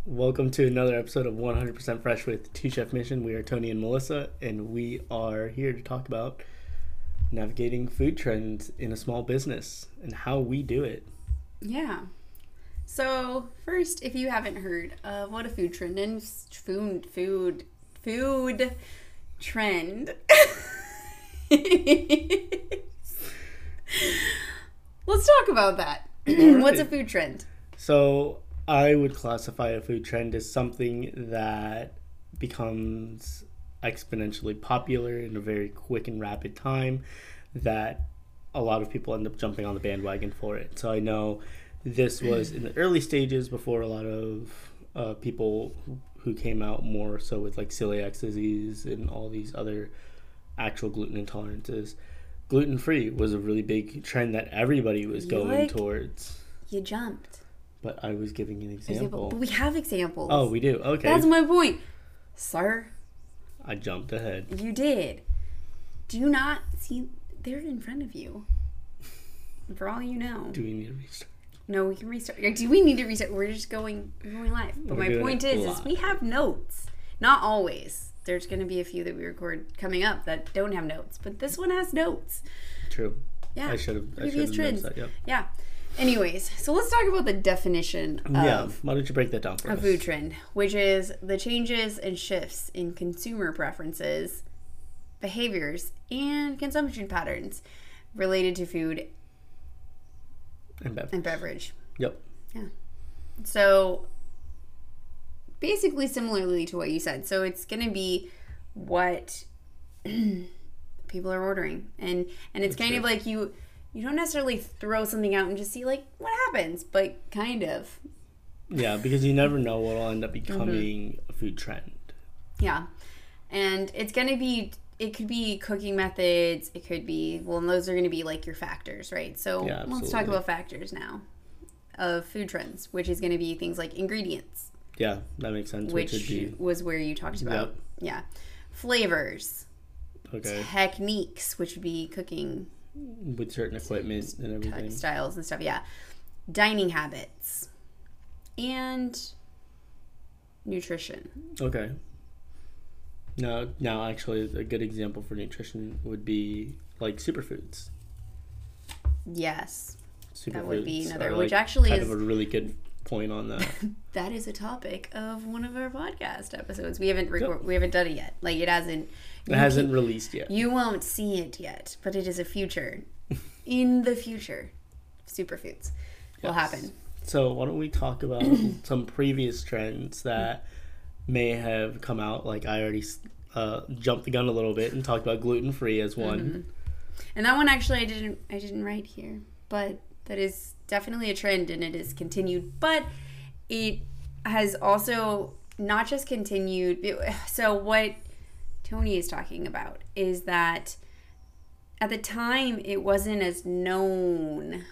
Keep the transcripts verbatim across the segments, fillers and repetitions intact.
Welcome to another episode of one hundred percent Fresh with Two Chef Mission. We are Tony and Melissa, and we are here to talk about navigating food trends in a small business and how we do it. Yeah. So first, if you haven't heard of what a food trend is, food, food, food trend. Let's talk about that. Right. What's a food trend? So I would classify a food trend as something that becomes exponentially popular in a very quick and rapid time that a lot of people end up jumping on the bandwagon for it. So I know this was in the early stages before a lot of uh, people who came out more so with like celiac disease and all these other actual gluten intolerances. Gluten-free was a really big trend that everybody was going like, towards. You jumped. But I was giving an example. But we have examples. Oh, we do? Okay. That's my point. Sir. I jumped ahead. You did. Do you not see? They're in front of you. For all you know. Do we need to restart? No, we can restart. Do we need to restart? We're just going, we're going live. But We're my point is, is we have notes. Not always. There's going to be a few that we record coming up that don't have notes. But this one has notes. True. Yeah. I should have. I should Previous have trends. noticed that. Yep. Yeah. Anyways, so let's talk about the definition of Yeah. Why don't you break that down for a us? food trend, which is the changes and shifts in consumer preferences, behaviors, and consumption patterns related to food And beverage. and beverage. Yep. Yeah. So basically similarly to what you said. So it's going to be what people are ordering. And and it's That's kind true. of like you you don't necessarily throw something out and just see like what happens, but kind of. Yeah, because you never know what will end up Mm-hmm. becoming a food trend. Yeah. And it's going to be it could be cooking methods, it could be well, and those are going to be like your factors, right? So Yeah, let's talk absolutely. about factors now of food trends, which is going to be things like ingredients. Yeah, that makes sense. Which Which would be was where you talked about. Yep. Yeah. Flavors. okay Techniques, which would be cooking with certain equipment and everything. styles and stuff. Yeah. Dining habits. And nutrition. Okay. Now, now, actually, a good example for nutrition would be like superfoods. Yes. Superfoods That would be another, are, which like, actually kind is, of a really good point on that. that is a topic of one of our podcast episodes. We haven't record, we haven't done it yet. Like it hasn't. It hasn't released yet. You won't see it yet, but it is a future. In the future, superfoods will Yes. happen. So why don't we talk about some previous trends that may have come out? Like I already uh, jumped the gun a little bit and talked about gluten-free as one. Mm-hmm. And that one actually I didn't I didn't write here, but that is definitely a trend and it is continued. But it has also not just continued. It, so what Tony is talking about is that at the time it wasn't as known.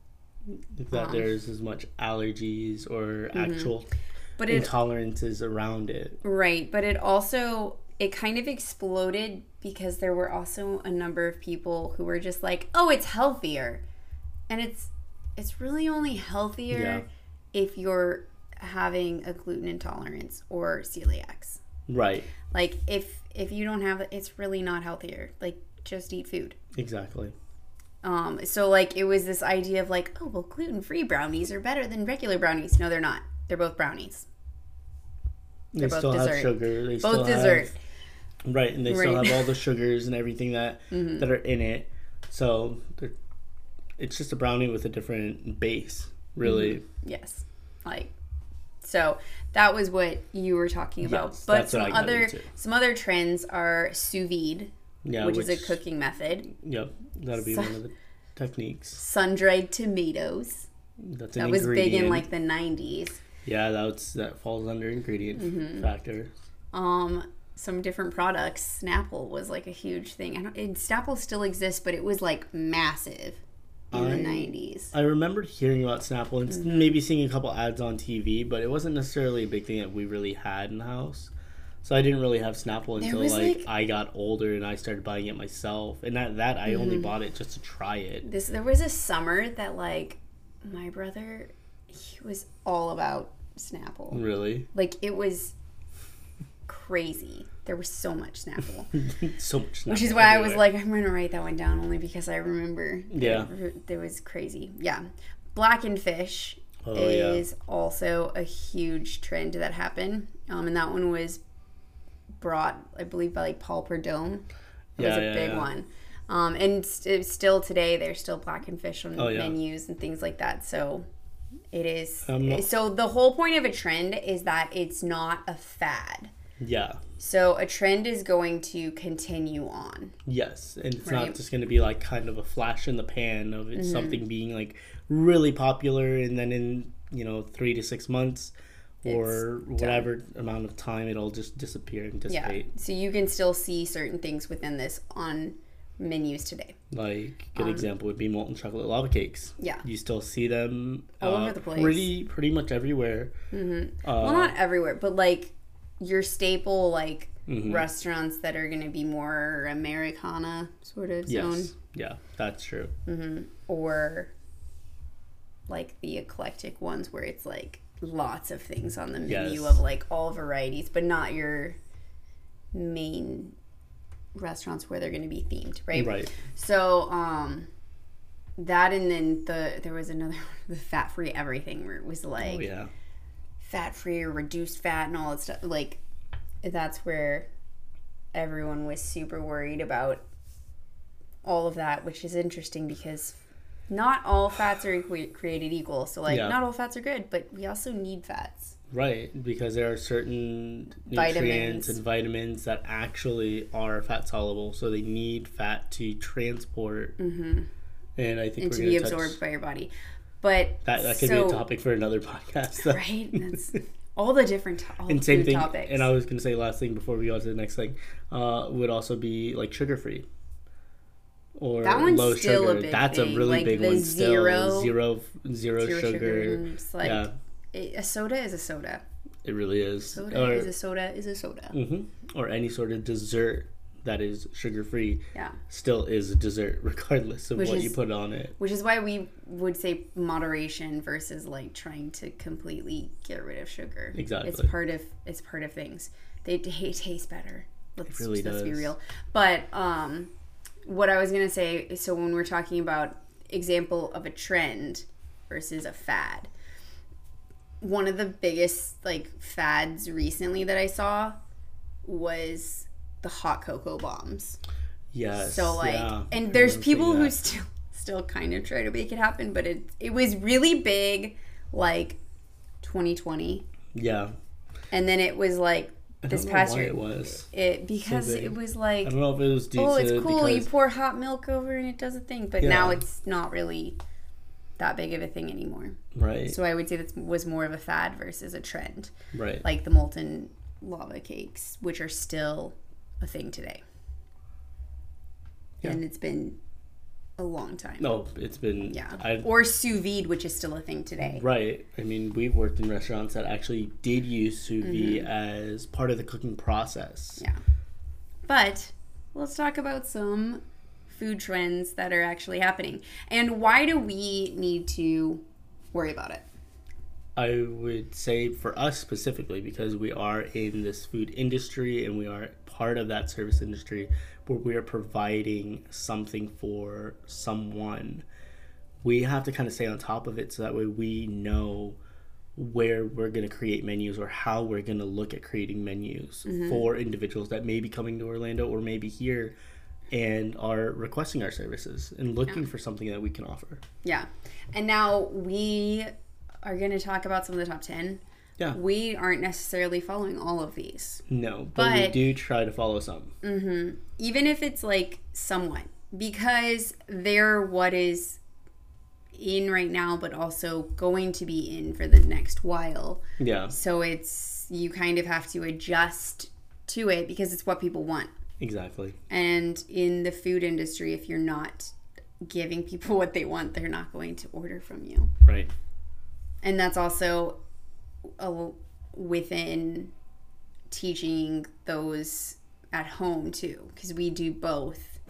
That Um, there's as much allergies or actual But it intolerances around it. right, but it also it kind of exploded because there were also a number of people who were just like, "Oh, it's healthier." And it's it's really only healthier Yeah. if you're having a gluten intolerance or celiacs. Right. Like if if you don't have it, it's really not healthier. Like just eat food. Exactly. Um so like it was this idea of like, "Oh, well gluten-free brownies are better than regular brownies." No, they're not. They're both brownies. They They're both still dessert. have sugar. They Both still dessert. Have, right, and they still Right. have all the sugars and everything that Mm-hmm. that are in it. So they're- it's just a brownie with a different base, really. Mm-hmm. Yes. Like so that was what you were talking about. Yes, but that's what some I got other into. some other trends are sous vide, Yeah, which, is a cooking method. Yep, that'll be So- one of the techniques. Sun-dried tomatoes. That's an That was big in ingredient. like the nineties. Yeah, that's that falls under ingredient Mm-hmm. factor. Um, some different products. Snapple was like a huge thing. I don't. And Snapple still exists, but it was like massive in I- the nineties. I remembered hearing about Snapple and Mm-hmm. maybe seeing a couple ads on T V, but it wasn't necessarily a big thing that we really had in the house. So I didn't really have Snapple There until was, like, like- I got older and I started buying it myself. And that that I Mm-hmm. only bought it just to try it. This there was a summer that like my brother, he was all about Snapple. Really? Like, it was crazy. There was so much Snapple. So much Snapple. Which is why everywhere. I was like, I'm going to write that one down only because I remember. Yeah. It was crazy. Yeah. Blackened fish oh, is yeah. also a huge trend that happened. Um, and that one was brought, I believe, by like Paul Prudhomme. It yeah, was a yeah, big yeah. one. Um, and st- still today, there's still blackened fish on oh, yeah. menus and things like that. So it is. Um, so the whole point of a trend is that it's not a fad. Yeah. So a trend is going to continue on. Yes, and it's Right. not just going to be like kind of a flash in the pan of it, mm-hmm. something being like really popular, and then in you know three to six months or it's whatever done. amount of time, it'll just disappear and dissipate. Yeah. So you can still see certain things within this on menus today. Like good um, example would be molten chocolate lava cakes. Yeah, you still see them all uh, over the place. Pretty pretty much everywhere. Mm-hmm. Uh, well, not everywhere, but like your staple like mm-hmm. restaurants that are going to be more Americana sort of zone. Yes. Yeah, that's true. Mm-hmm. Or like the eclectic ones where it's like lots of things on the menu yes. of like all varieties, but not your main restaurants where they're going to be themed, right? Right. So, um, that and then the there was another the fat free everything where it was like oh, yeah. fat free or reduced fat and all that stuff. Like that's where everyone was super worried about all of that, which is interesting because not all fats are equi- created equal. So like yeah. not all fats are good, but we also need fats. Right, because there are certain vitamins. nutrients and vitamins that actually are fat soluble, so they need fat to transport, mm-hmm. and I think and we're to gonna be touch absorbed by your body. But that that could so, be a topic for another podcast, so. right? That's all the different to- all and same food thing. topics. And I was gonna say last thing before we go on to the next thing uh, would also be like sugar free. Or that one's low still sugar. a big That's thing. a really like big the one. Zero, still zero, zero, zero sugar. sugar and it's like, yeah, it, a soda is a soda. It really is. Soda or, is a soda is a soda. Mm-hmm. Or any sort of dessert that is sugar free. Yeah, still is a dessert regardless of which what is, you put on it. Which is why we would say moderation versus like trying to completely get rid of sugar. Exactly. It's part of it's part of things. They, they taste better. Let's, it really let's does. be real. But um, what I was gonna say is, so when we're talking about example of a trend versus a fad, one of the biggest like fads recently that I saw was the hot cocoa bombs. Yes. So like, yeah, and there's people who that. still still kind of try to make it happen, but it it was really big, like twenty twenty. Yeah. And then it was like I this don't know past why year. it was It because so it was like, I don't know if it was due oh, to it's cool. You because- pour hot milk over and it does a thing, but Yeah. now it's not really that big of a thing anymore. Right. So I would say that was more of a fad versus a trend. Right. Like the molten lava cakes, which are still a thing today. Yeah. And it's been a long time. No, it's been Yeah. I, or sous vide, which is still a thing today. Right. I mean, we've worked in restaurants that actually did use sous vide Mm-hmm. as part of the cooking process. Yeah. But let's talk about some food trends that are actually happening. And why do we need to worry about it? I would say for us specifically, because we are in this food industry and we are part of that service industry where we are providing something for someone, we have to kind of stay on top of it so that way we know where we're going to create menus or how we're going to look at creating menus mm-hmm. for individuals that may be coming to Orlando or maybe here and are requesting our services and looking yeah. for something that we can offer. Yeah. And now we are going to talk about some of the top ten. Yeah. We aren't necessarily following all of these. No, but, but we do try to follow some. Mm-hmm. Even if it's like somewhat, because they're what is in right now, but also going to be in for the next while. Yeah. So it's, you kind of have to adjust to it because it's what people want. Exactly. And in the food industry, if you're not giving people what they want, they're not going to order from you. Right. And that's also a, within teaching those at home too, because we do both.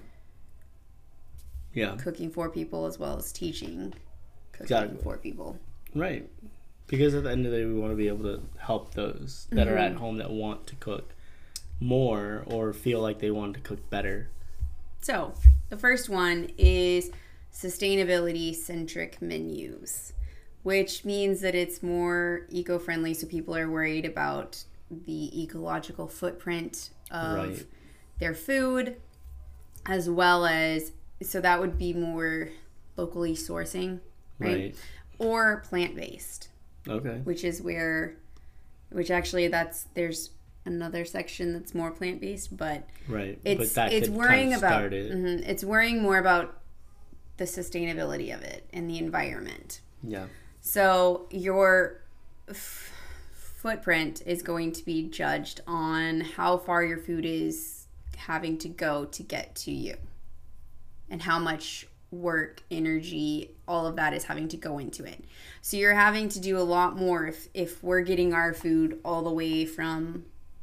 Yeah. Cooking for people as well as teaching cooking exactly. for people. Right. Because at the end of the day, we want to be able to help those that mm-hmm. are at home that want to cook more or feel like they want to cook better. So, the first one is sustainability-centric menus, which means that it's more eco-friendly, so people are worried about the ecological footprint of right. their food, as well as, so that would be more locally sourcing, right? right. Or plant-based. Okay. Which is where, which actually that's, there's another section that's more plant-based, but right. it's, but that it's could worrying kind of about, start it. Mm-hmm, it's worrying more about the sustainability of it and the environment. Yeah. So your f- footprint is going to be judged on how far your food is having to go to get to you and how much work, energy, all of that is having to go into it. So you're having to do a lot more if, if we're getting our food all the way from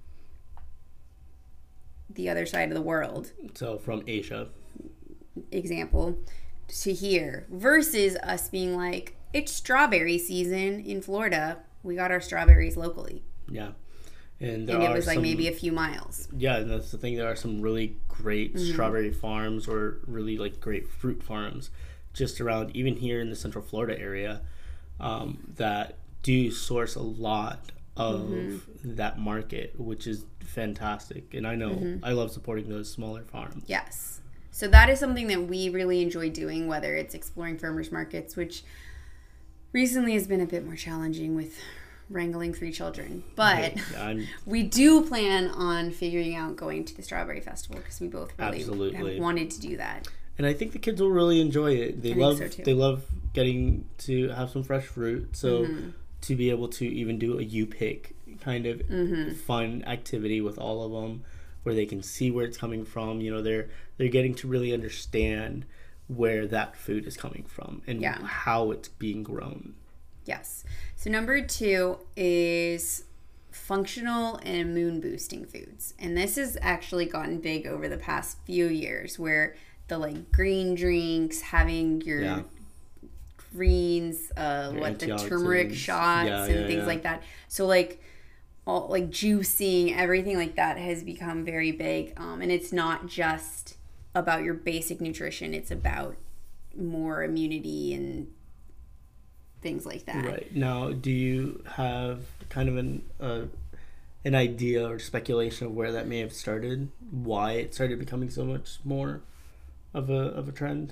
the other side of the world. So from Asia. Example. To here. Versus us being like, it's strawberry season in Florida. We got our strawberries locally. Yeah. And, and it was like some, maybe a few miles. Yeah, and that's the thing. There are some really great mm-hmm. strawberry farms or really like great fruit farms just around, even here in the Central Florida area, um, that do source a lot of mm-hmm. that market, which is fantastic. And I know mm-hmm. I love supporting those smaller farms. Yes. So that is something that we really enjoy doing, whether it's exploring farmers markets, which recently has been a bit more challenging with wrangling three children, but yeah, we do plan on figuring out going to the Strawberry Festival because we both really absolutely. have wanted to do that. And I think the kids will really enjoy it. They I love think so too. They love getting to have some fresh fruit. So mm-hmm. to be able to even do a you pick kind of mm-hmm. fun activity with all of them, where they can see where it's coming from. You know, they're they're getting to really understand where that food is coming from and yeah. how it's being grown. Yes. So number two is functional and immune boosting foods. And this has actually gotten big over the past few years where the like green drinks, having your yeah. greens, uh, your what the turmeric shots yeah, and yeah, things yeah. like that. So like all like juicing, everything like that has become very big. Um, and it's not just about your basic nutrition. It's about more immunity and things like that. Right. Now, do you have kind of an uh, an idea or speculation of where that may have started? Why it started becoming so much more of a of a trend?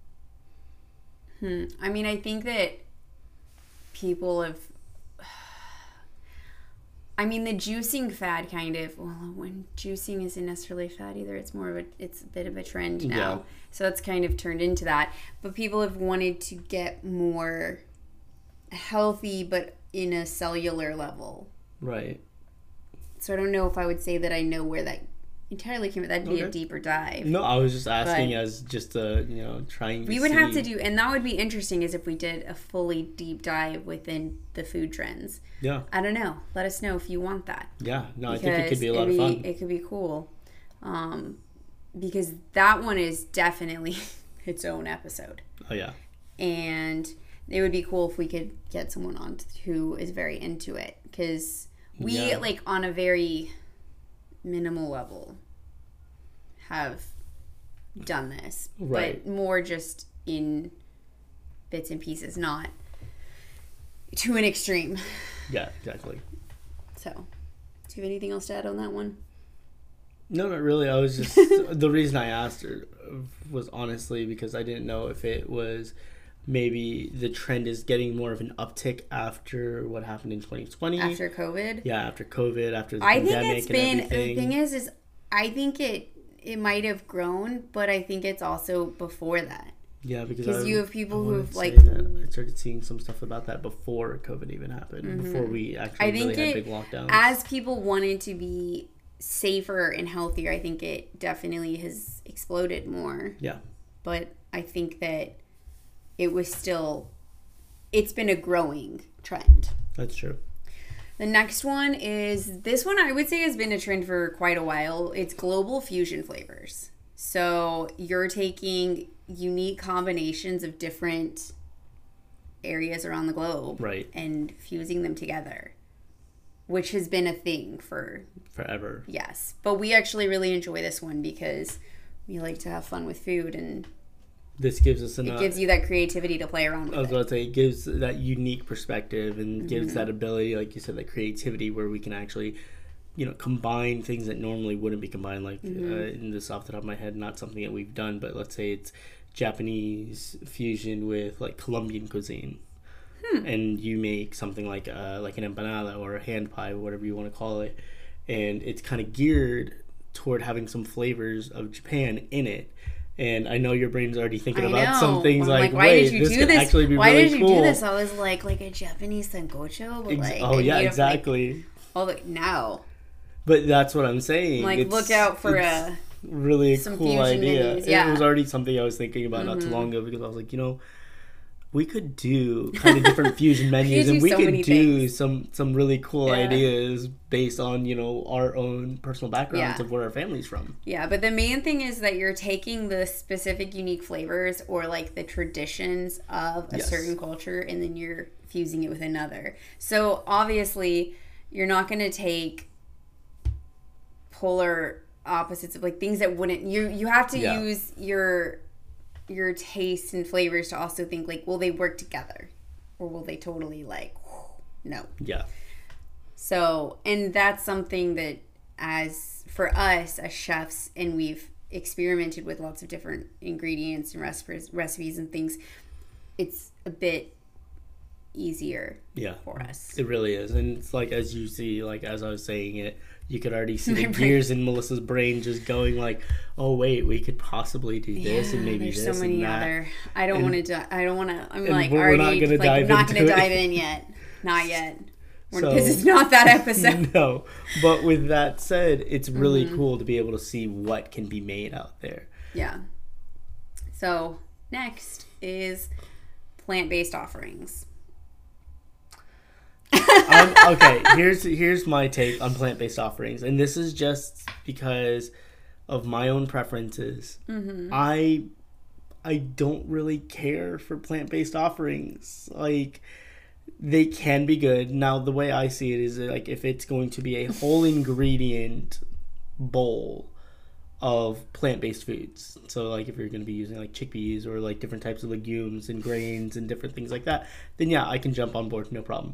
Hmm. I mean, I think that people have. I mean, the juicing fad kind of. Well, when juicing isn't necessarily a fad either. It's more of a. It's a bit of a trend now. Yeah. So that's kind of turned into that. But people have wanted to get more healthy, but in a cellular level. Right. So I don't know if I would say that I know where that entirely came from. That'd be okay. a deeper dive. No, I was just asking but as just a, you know, trying to We would see. have to do, and that would be interesting is if we did a fully deep dive within the food trends. Yeah. I don't know. Let us know if you want that. Yeah. No, because I think it could be a lot of fun. It could be cool. Um, because that one is definitely its own episode. Oh, yeah. And it would be cool if we could get someone on who is very into it, because we yeah. like on a very minimal level have done this, right. but more just in bits and pieces, not to an extreme. Yeah, exactly. So, do you have anything else to add on that one? No, not really. I was just the reason I asked her was honestly because I didn't know if it was maybe the trend is getting more of an uptick after what happened in twenty twenty. After COVID? Yeah, after COVID, after the I pandemic think it's been, and everything. The thing is, is I think it it might have grown, but I think it's also before that. Yeah, because Because you have people who have like... I started seeing some stuff about that before COVID even happened, mm-hmm. before we actually I think really it, had big lockdowns. As people wanted to be safer and healthier, I think it definitely has exploded more. Yeah. But I think that it was still, it's been a growing trend. That's true. The next one is, this one I would say has been a trend for quite a while. It's global fusion flavors. So you're taking unique combinations of different areas around the globe, right, and fusing them together, which has been a thing for forever. Yes, but we actually really enjoy this one because we like to have fun with food, and this gives us enough. It gives you that creativity to play around with. I was it. about to say, it gives that unique perspective and Mm-hmm. gives that ability, like you said, that creativity where we can actually, you know, combine things that normally wouldn't be combined. Like, Mm-hmm. uh, in this off the top of my head, not something that we've done, but let's say it's Japanese fusion with like Colombian cuisine. Hmm. And you make something like uh, like an empanada or a hand pie, whatever you want to call it. And it's kind of geared toward having some flavors of Japan in it. And I know your brain's already thinking I about know. some things I'm like, like, why wait, did you this do could this? actually be Why really did you cool. do this? I was like, like a Japanese sancocho, but Ex- like, oh and yeah, made of, exactly. Like, all the now, But that's what I'm saying. like, It's- look out for it's a really a some cool fusion idea. menus, It yeah. was already something I was thinking about not too Mhm. long ago because I was like, you know, we could do kind of different fusion menus, do and we so could many do things. some some really cool Yeah. ideas based on, you know, our own personal backgrounds Yeah. of where our family's from. Yeah, but the main thing is that you're taking the specific unique flavors or like the traditions of a Yes. certain culture and then you're fusing it with another. So obviously, you're not going to take polar opposites of like things that wouldn't you you have to Yeah. use your your tastes and flavors to also think like, will they work together or will they totally like no. Yeah. So, and that's something that as for us as chefs, and we've experimented with lots of different ingredients and recipes, recipes and things, it's a bit easier Yeah. for us. It really is. And it's like, as you see, like, as I was saying it, you could already see the My brain- gears in Melissa's brain just going like, oh, wait, we could possibly do this and maybe there's this so many and that. other. I don't And- want to. I don't want to. I'm and like we're not already gonna like dive not going to into it. dive in yet. Not yet. We're, So- this is not that episode. No. But with that said, it's really Mm-hmm. cool to be able to see what can be made out there. Yeah. So next is plant-based offerings. I'm, okay, here's here's my take on plant-based offerings, and this is just because of my own preferences. Mm-hmm. I I don't really care for plant-based offerings. Like, they can be good. Now, the way I see it is like if it's going to be a whole ingredient bowl of plant-based foods. So like if you're going to be using like chickpeas or like different types of legumes and grains and different things like that, then yeah, I can jump on board, no problem.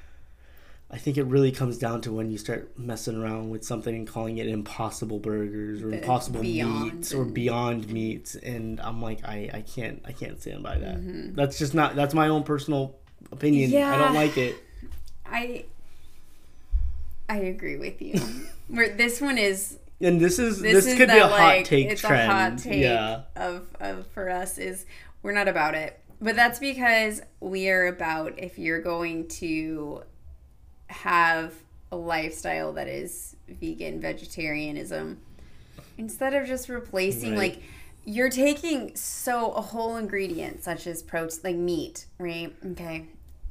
I think it really comes down to when you start messing around with something and calling it impossible burgers or The impossible Beyond meats or and- beyond meats, and I'm like, I, I can't I can't stand by that. Mm-hmm. That's just not that's my own personal opinion. I Yeah. don't like it. I I agree with you. Where this one is And this is this, this, is could that, be a like, hot take it's trend. a hot take Yeah. of, of for us is we're not about it. But that's because we are about if you're going to have a lifestyle that is vegan vegetarianism, instead of just replacing Right. like you're taking so a whole ingredient such as protein like meat, right? Okay.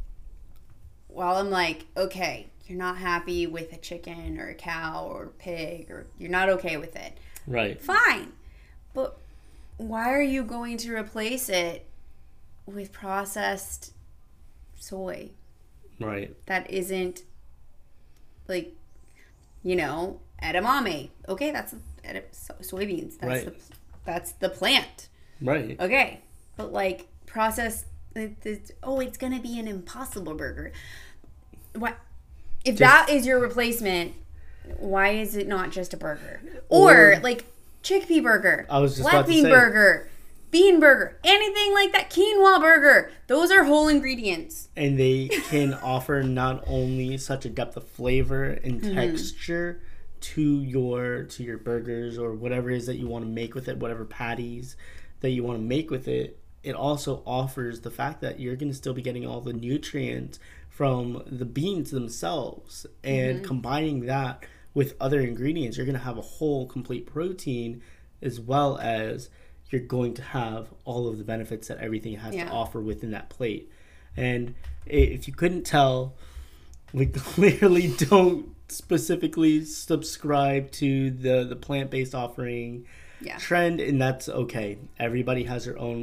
Well, I'm like, okay, you're not happy with a chicken or a cow or a pig, or you're not okay with it. Right. Fine. But why are you going to replace it with processed soy Right. that isn't like, you know, edamame? Okay, that's edi- so- soybeans. That's Right. the that's the plant. Right. Okay, but like processed. It, it, oh, it's gonna be an Impossible Burger. What if Just- that is your replacement? Why is it not just a burger or, Or- like chickpea burger, I was just black about to bean say. burger, bean burger, anything like that, quinoa burger? Those are whole ingredients. And they can offer not only such a depth of flavor and Mm-hmm. texture to your to your burgers or whatever it is that you want to make with it, whatever patties that you want to make with it, it also offers the fact that you're going to still be getting all the nutrients from the beans themselves, and Mm-hmm. combining that with other ingredients, you're going to have a whole complete protein, as well as you're going to have all of the benefits that everything has Yeah. to offer within that plate. And i- if you couldn't tell, we clearly don't specifically subscribe to the, the plant-based offering Yeah. trend, and that's okay. Everybody has their own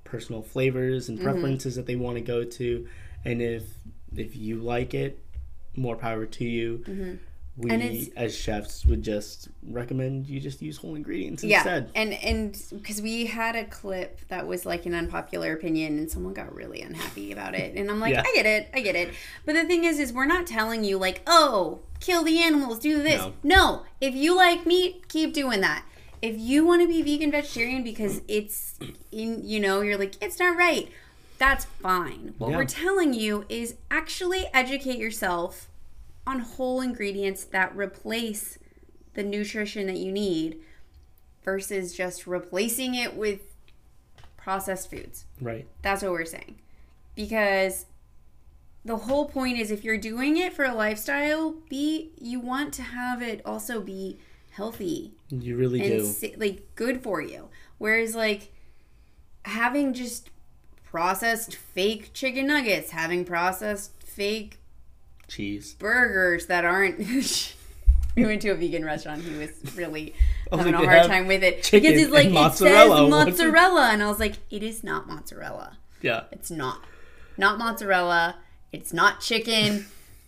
personal flavors and preferences mm-hmm. that they want to go to. And if if you like it, more power to you. Mm-hmm. We, as chefs, would just recommend you just use whole ingredients yeah, instead. and and because we had a clip that was like an unpopular opinion, and someone got really unhappy about it, and I'm like, yeah. I get it, I get it. But the thing is, is we're not telling you like, oh, kill the animals, do this. No, no. If you like meat, keep doing that. If you want to be vegan, vegetarian because it's in, you know, you're like, it's not right. That's fine. What yeah. we're telling you is actually educate yourself on whole ingredients that replace the nutrition that you need versus just replacing it with processed foods. Right. That's what we're saying. Because the whole point is if you're doing it for a lifestyle, be you want to have it also be healthy. You really and do. Like good for you. Whereas like having just processed fake chicken nuggets, having processed fake cheese burgers that aren't we went to a vegan restaurant. He was really having a hard time with it because he's like, it says mozzarella, and I was like, it is not mozzarella. Yeah, it's not not mozzarella. It's not chicken.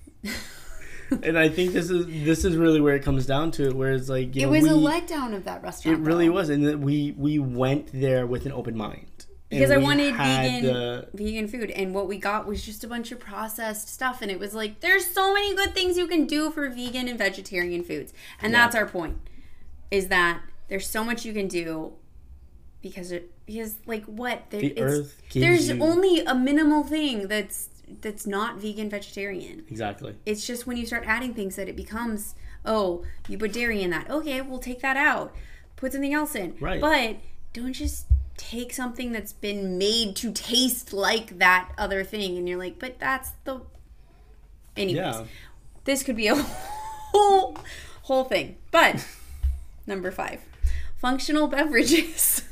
And I think this is this is really where it comes down to it, where it's like, you it know, was we, a letdown of that restaurant. It really though. was, and that we we went there with an open mind. Because I wanted vegan the... vegan food, and what we got was just a bunch of processed stuff, and it was like, there's so many good things you can do for vegan and vegetarian foods, and yeah. that's our point, is that there's so much you can do, because it because like what there, the it's, earth gives there's you... only a minimal thing that's that's not vegan vegetarian. Exactly. It's just when you start adding things that it becomes, oh, you put dairy in that, okay, we'll take that out, put something else in, right? But don't just take something that's been made to taste like that other thing, and you're like, but that's the anyways yeah. This could be a whole whole thing. But number five, functional beverages.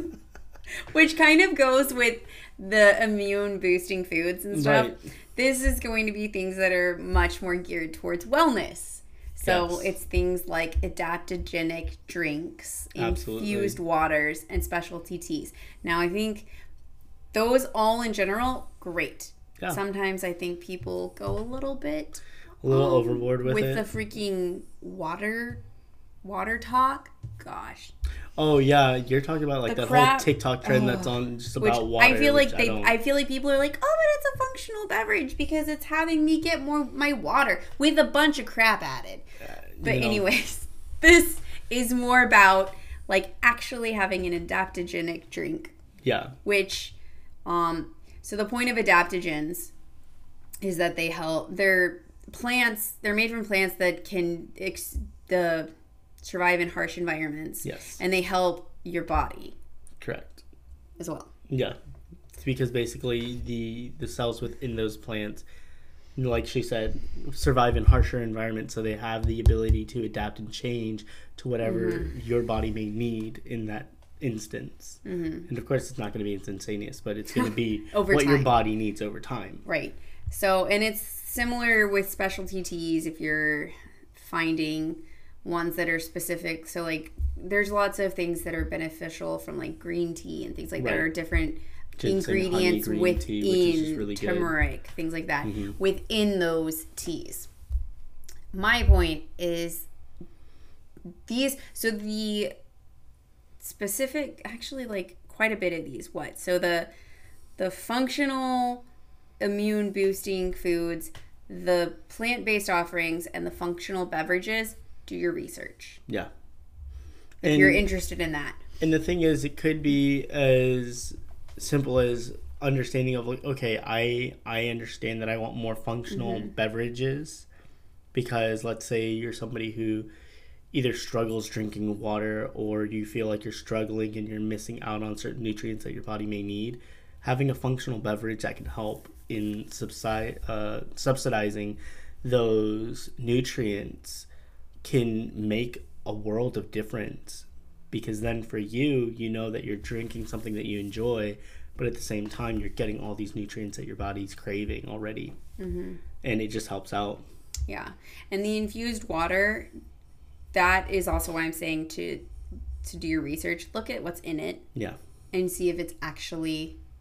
Which kind of goes with the immune boosting foods and stuff. Right. This is going to be things that are much more geared towards wellness. So yes. It's things like adaptogenic drinks, Absolutely. Infused waters, and specialty teas. Now, I think those all in general, great. Yeah. Sometimes I think people go a little bit... A little um, overboard with, with it. With the freaking water, water talk. Gosh. Oh, yeah. You're talking about like the that crap, whole TikTok trend oh, that's on just about water. I feel like they. I, I feel like people are like, oh, but it's a functional beverage because it's having me get more my water with a bunch of crap added. Uh, but know. anyways, this is more about like actually having an adaptogenic drink. Yeah. Which, um, so the point of adaptogens is that they help. They're plants. They're made from plants that can ex, the. survive in harsh environments. Yes. And they help your body. Correct. As well. Yeah. It's because basically the the cells within those plants, like she said, survive in harsher environments, so they have the ability to adapt and change to whatever mm-hmm. your body may need in that instance. Mm-hmm. And of course it's not going to be instantaneous, but it's going to be what time. Your body needs over time. Right. So, and it's similar with specialty teas if you're finding ones that are specific. So like there's lots of things that are beneficial from like green tea and things like right. that are different Ginseng, ingredients honey, within tea, really turmeric, good. Things like that mm-hmm. within those teas. My point is these, so the specific, actually like quite a bit of these, what? So the the functional immune boosting foods, the plant-based offerings, and the functional beverages, do your research. Yeah. If and, you're interested in that. And the thing is, it could be as simple as understanding of like, okay, I I understand that I want more functional mm-hmm. beverages because let's say you're somebody who either struggles drinking water or you feel like you're struggling and you're missing out on certain nutrients that your body may need. Having a functional beverage that can help in subside, uh, subsidizing those nutrients can make a world of difference, because then for you, you know that you're drinking something that you enjoy, but at the same time you're getting all these nutrients that your body's craving already. Mm-hmm. And it just helps out. Yeah. And the infused water, that is also why I'm saying to to do your research. Look at what's in it. Yeah. And see if it's actually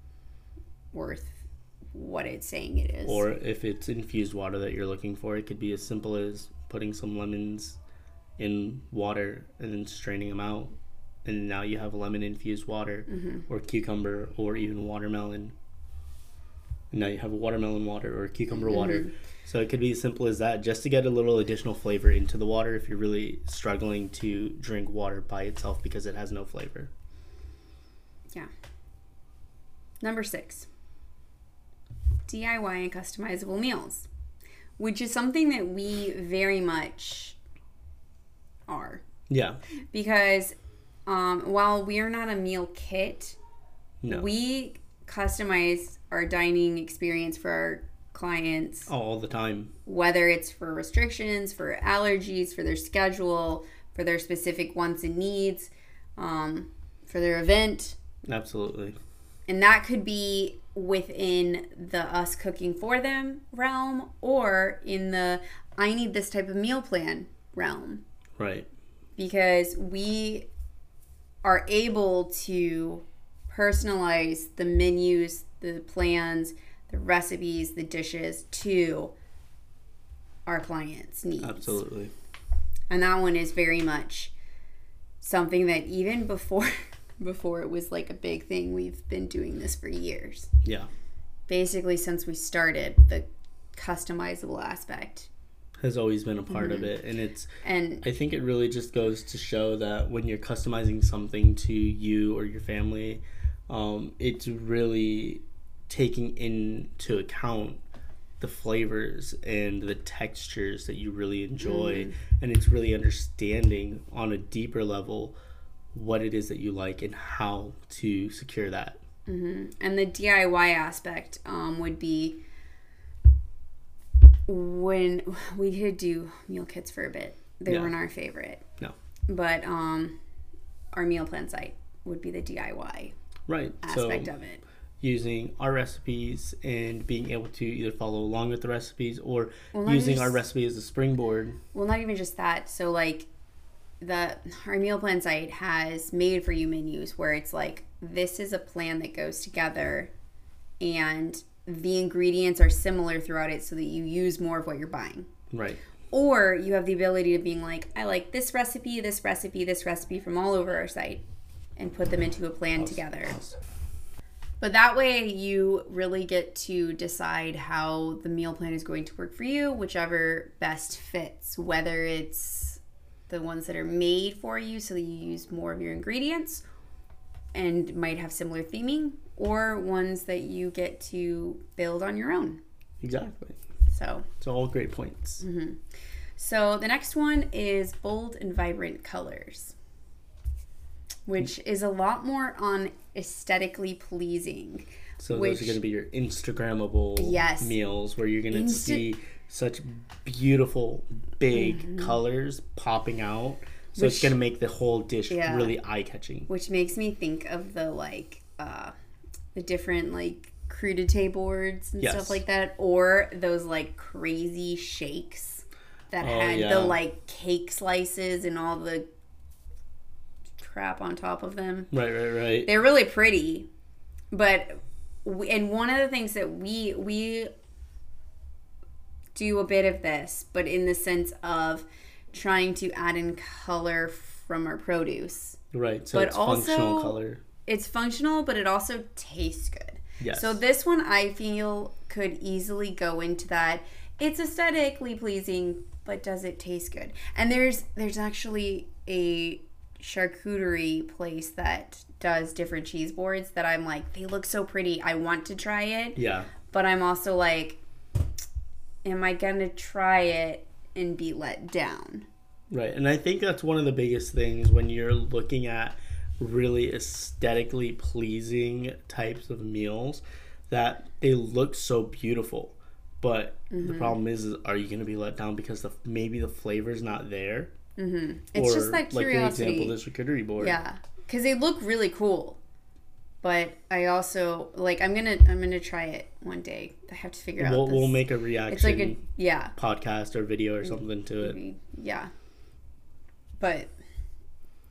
worth what it's saying it is. Or if it's infused water that you're looking for, it could be as simple as putting some lemons in water and then straining them out, and now you have lemon infused water, mm-hmm. or cucumber, or even watermelon. And now you have a watermelon water or cucumber mm-hmm. water. So it could be as simple as that, just to get a little additional flavor into the water if you're really struggling to drink water by itself because it has no flavor. Yeah. Number six, D I Y and customizable meals, which is something that we very much are. Yeah. Because um, while we are not a meal kit, no. we customize our dining experience for our clients oh, all the time, whether it's for restrictions, for allergies, for their schedule, for their specific wants and needs, um, for their event. Absolutely. And that could be within the us cooking for them realm, or in the I need this type of meal plan realm. Right. Because we are able to personalize the menus, the plans, the recipes, the dishes to our clients' needs. Absolutely. And that one is very much something that even before before it was like a big thing, we've been doing this for years. Yeah. Basically since we started, the customizable aspect has always been a part mm-hmm. of it. And it's and I think it really just goes to show that when you're customizing something to you or your family, um, it's really taking into account the flavors and the textures that you really enjoy, mm. and it's really understanding on a deeper level what it is that you like and how to secure that. Mm-hmm. And the D I Y aspect um, would be when we did do meal kits for a bit. They yeah. weren't our favorite. No. But um, our meal plan site would be the D I Y right. aspect so, of it. Using our recipes and being able to either follow along with the recipes or well, using just, our recipe as a springboard. Well, not even just that. So, like, the our meal plan site has made for you menus where it's like, this is a plan that goes together and the ingredients are similar throughout it so that you use more of what you're buying. Right. Or you have the ability of being like, I like this recipe, this recipe, this recipe from all over our site, and put them into a plan awesome. together. Awesome. But that way you really get to decide how the meal plan is going to work for you, whichever best fits, whether it's the ones that are made for you so that you use more of your ingredients and might have similar theming, or ones that you get to build on your own. Exactly. So it's all great points. Mm-hmm. So the next one is bold and vibrant colors, which is a lot more on aesthetically pleasing. So which, those are going to be your Instagrammable yes. meals where you're going to Insta- see such beautiful, big mm-hmm. colors popping out. So which, it's going to make the whole dish yeah, really eye-catching. Which makes me think of the, like, uh, the different, like, crudité boards and yes. stuff like that. Or those, like, crazy shakes that oh, had yeah. the, like, cake slices and all the crap on top of them. Right, right, right. They're really pretty. But, we, and one of the things that we, we do a bit of this, but in the sense of trying to add in color from our produce. Right, so but it's also, functional color. It's functional, but it also tastes good. Yes. So this one I feel could easily go into that. It's aesthetically pleasing, but does it taste good? And there's there's actually a charcuterie place that does different cheese boards that I'm like, they look so pretty. I want to try it. Yeah. But I'm also like, am I going to try it and be let down? Right. And I think that's one of the biggest things when you're looking at really aesthetically pleasing types of meals, that they look so beautiful. But mm-hmm. the problem is, is are you going to be let down because the maybe the flavor's not there? Mm-hmm. It's or, just that curiosity. Like the example, this charcuterie board. Yeah. Because they look really cool. But I also, like, I'm going to I'm gonna try it one day. I have to figure we'll, out this. We'll make a reaction it's like a, yeah. podcast or video or something to Maybe, it. Yeah. But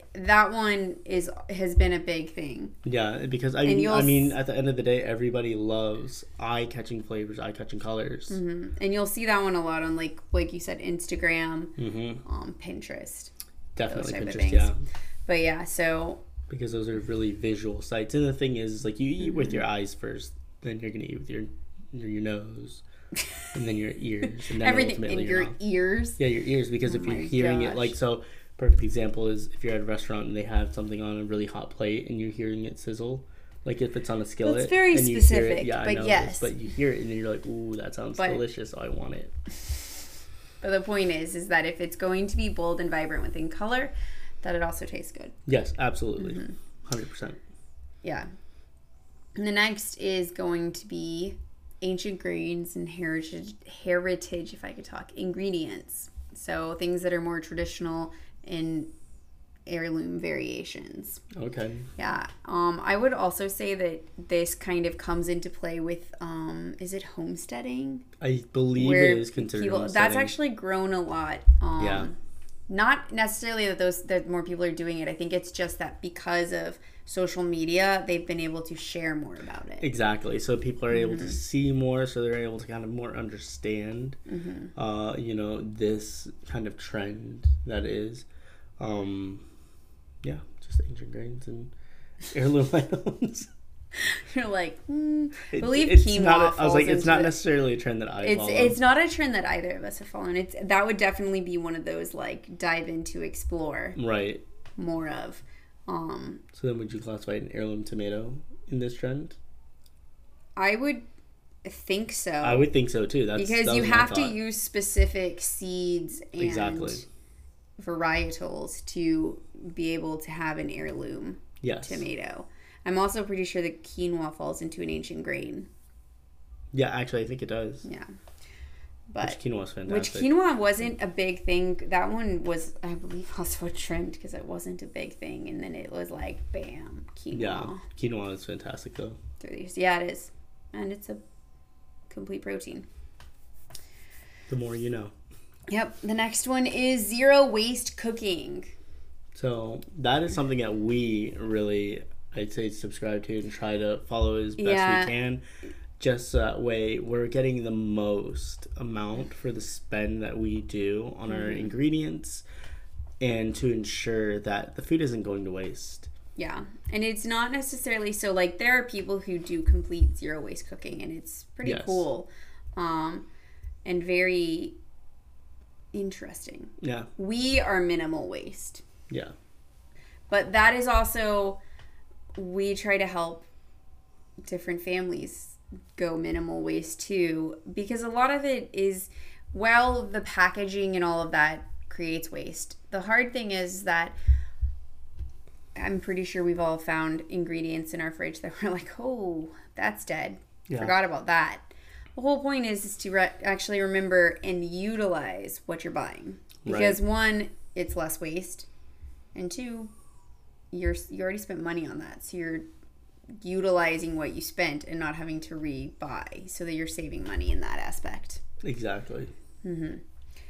that one is has been a big thing. Yeah, because I And mean, you'll I mean, s- at the end of the day, everybody loves eye-catching flavors, eye-catching colors. Mhm. And you'll see that one a lot on like like you said, Instagram, Mm-hmm. um, Pinterest, Definitely type of Pinterest, things. yeah, but yeah. So because those are really visual sites. And the thing is, is like you eat with Mm-hmm. your eyes first, then you're gonna eat with your your, your nose, and then your ears, and then everything ultimately in your your mouth. ears. Yeah, your ears, because Oh if you're my hearing it, gosh. like, so, perfect example is if you're at a restaurant and they have something on a really hot plate and you're hearing it sizzle, like if it's on a skillet. That's very and you hear specific, it, yeah, I but know yes. this, but you hear it and then you're like, ooh, that sounds But- delicious, so I want it. But the point is, is that if it's going to be bold and vibrant within color, that it also tastes good. Yes, absolutely. Mm-hmm. one hundred percent. Yeah. And the next is going to be ancient grains and heritage, heritage, if I could talk, ingredients. So things that are more traditional in heirloom variations. Okay. Yeah. Um, I would also say that this kind of comes into play with, um, is it homesteading? I believe Where it is considered people, that's homesteading. actually grown a lot. Um, Yeah. Not necessarily that those that more people are doing it. I think it's just that because of social media, they've been able to share more about it. Exactly. So people are able Mm-hmm. to see more, so they're able to kind of more understand, Mm-hmm. uh, you know, this kind of trend that is, um, yeah, just ancient grains and heirloom items. You're like, hmm, I It- believe it's quinoa not. A, I falls was like, it's into not it. necessarily a trend that I It's follow. it's not a trend that either of us have fallen. It's that would definitely be one of those like dive into, explore Right. more of. Um, So then, would you classify an heirloom tomato in this trend? I would think so. I would think so too. That's because that you was my have to thought. use specific seeds and Exactly. varietals to be able to have an heirloom Yes. tomato. I'm also pretty sure that quinoa falls into an ancient grain. Yeah, actually, I think it does. Yeah. Which But quinoa is which fantastic. quinoa wasn't a big thing. That one was, I believe, also a trend because it wasn't a big thing. And then it was like, bam, quinoa. Yeah, quinoa is fantastic though. Through these. Yeah, it is. And it's a complete protein. The more you know. Yep. The next one is zero waste cooking. So that is something that we really, I'd say, subscribe to and try to follow as best Yeah. we can. Just that way, we're getting the most amount for the spend that we do on our Mm-hmm. ingredients, and to ensure that the food isn't going to waste. Yeah. And it's not necessarily so like there are people who do complete zero waste cooking and it's pretty Yes. cool. Um and very interesting. Yeah, We are minimal waste. yeah, But that is also we try to help different families go minimal waste too because a lot of it is well the packaging and all of that creates waste. The hard thing is that I'm pretty sure we've all found ingredients in our fridge that we're like, oh, that's dead. Yeah. Forgot about that. The whole point is, is to re- actually remember and utilize what you're buying. Because one, it's less waste. And two, you're you already spent money on that. So you're utilizing what you spent and not having to re-buy so that you're saving money in that aspect. exactly. And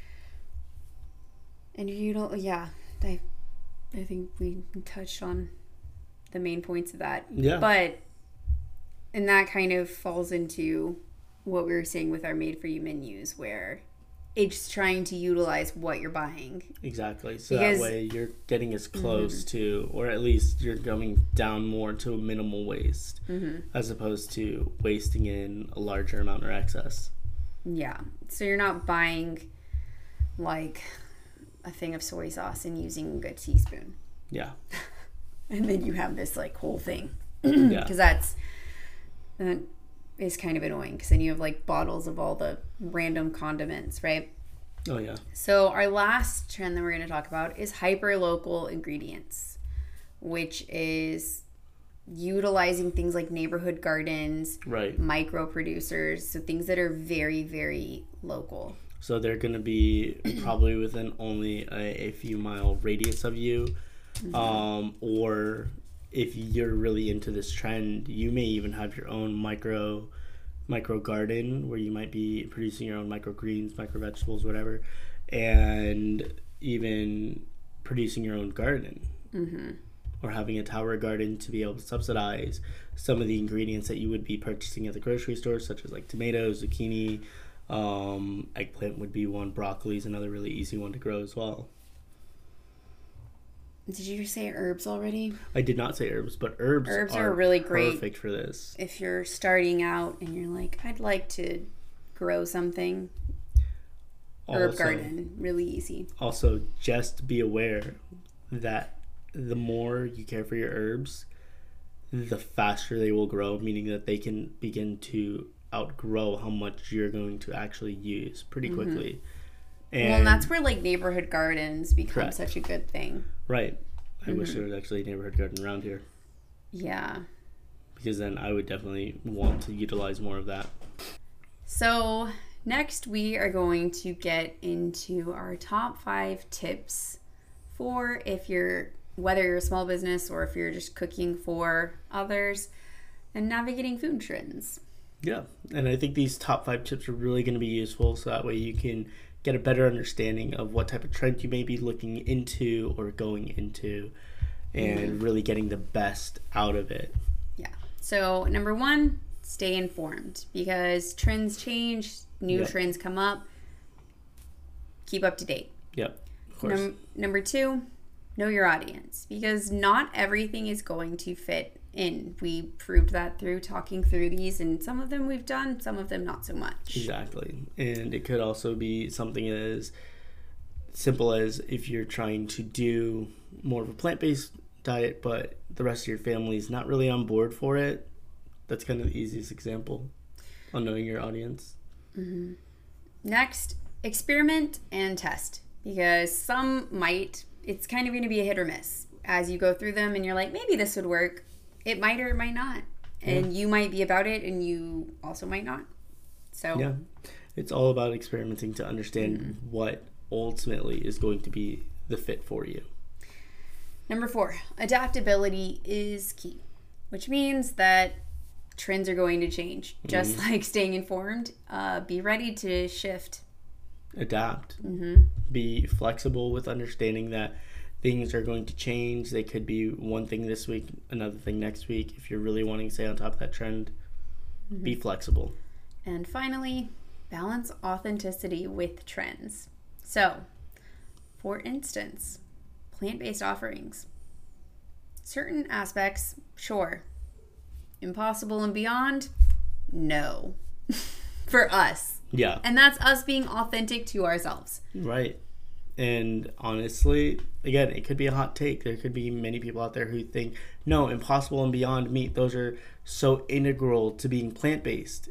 you don't, yeah, I, I think we touched on the main points of that. Yeah. But, and that kind of falls into what we were saying with our made for you menus, where it's trying to utilize what you're buying. Exactly. So Because- that way you're getting as close to, or at least you're going down more to a minimal waste, as opposed to wasting in a larger amount or excess. Yeah. So you're not buying like a thing of soy sauce and using a teaspoon. Yeah. And then you have this like whole thing. Yeah. Because that's that is kind of annoying because then you have like bottles of all the random condiments, right? Oh yeah. So our last trend that we're going to talk about is hyper local ingredients, which is utilizing things like neighborhood gardens, Right. micro producers, so things that are very very local. So they're going to be probably within only a, a few mile radius of you. Um, or if you're really into this trend, you may even have your own micro micro garden where you might be producing your own microgreens, micro vegetables, whatever, and even producing your own garden. Mm-hmm. Or having a tower garden to be able to subsidize some of the ingredients that you would be purchasing at the grocery store, such as like tomatoes, zucchini, um, eggplant would be one, broccoli is another really easy one to grow as well. Did you say herbs already? I did not say herbs, but herbs, herbs are, are really great. Perfect for this. If you're starting out and you're like, I'd like to grow something, herb Also- garden, really easy. Also, just be aware that the more you care for your herbs, the faster they will grow, meaning that they can begin to outgrow how much you're going to actually use pretty quickly. And, Well, and that's where like neighborhood gardens become Correct. such a good thing. right. I wish there was actually a neighborhood garden around here, Yeah. because then I would definitely want to utilize more of that. So next we are going to get into our top five tips for if you're, whether you're a small business or if you're just cooking for others and navigating food trends. Yeah, and I think these top five tips are really going to be useful, so that way you can get a better understanding of what type of trend you may be looking into or going into, and mm-hmm. really getting the best out of it. Yeah. So number one, stay informed, because trends change, new Yep. trends come up. Keep up to date. Yep, of course. Num- number two, know your audience, because not everything is going to fit in. We proved that through talking through these, and some of them we've done, some of them not so much. Exactly. And it could also be something as simple as if you're trying to do more of a plant-based diet, but the rest of your family is not really on board for it. That's kind of the easiest example on knowing your audience. Mm-hmm. Next, experiment and test, because some might, it's kind of going to be a hit or miss as you go through them, and you're like, maybe this would work. It might or it might not. And yeah. you might be about it, and you also might not. So yeah, it's all about experimenting to understand mm-hmm. what ultimately is going to be the fit for you. Number four, adaptability is key, which means that trends are going to change. Just mm-hmm. like staying informed, uh, be ready to shift. Adapt. Mm-hmm. Be flexible with understanding that things are going to change. They could be one thing this week, another thing next week. If you're really wanting to stay on top of that trend, mm-hmm. be flexible. And finally, balance authenticity with trends. So, for instance, plant-based offerings. Certain aspects, sure. Impossible and beyond, no. For us. Yeah. And that's us being authentic to ourselves. Right. And honestly, again, it could be a hot take. There could be many people out there who think, no, Impossible and Beyond Meat, those are so integral to being plant-based.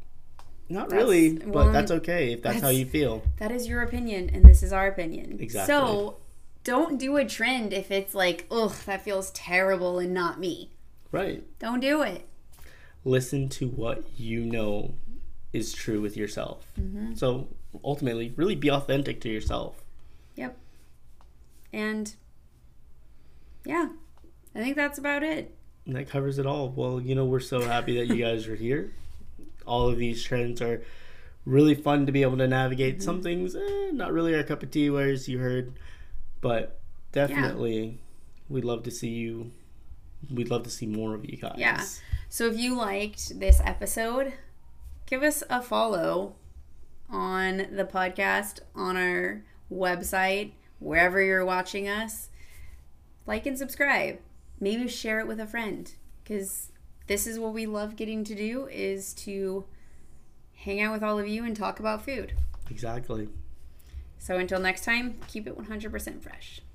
Not that's, really, but well, that's okay if that's, that's how you feel. That is your opinion, and this is our opinion. Exactly. So don't do a trend if it's like, ugh, that feels terrible and not me. Right. Don't do it. Listen to what you know is true with yourself. Mm-hmm. So ultimately, really be authentic to yourself. Yep. And yeah, I think that's about it. And that covers it all. Well, you know, we're so happy that you guys are here. All of these trends are really fun to be able to navigate. Mm-hmm. Some things, eh, not really our cup of tea, whereas you heard. But definitely, yeah. we'd love to see you. We'd love to see more of you guys. Yeah. So if you liked this episode, give us a follow on the podcast, on our website, wherever you're watching us. Like and subscribe. Maybe share it with a friend, because this is what we love getting to do, is to hang out with all of you and talk about food. Exactly. So until next time, keep it one hundred percent fresh.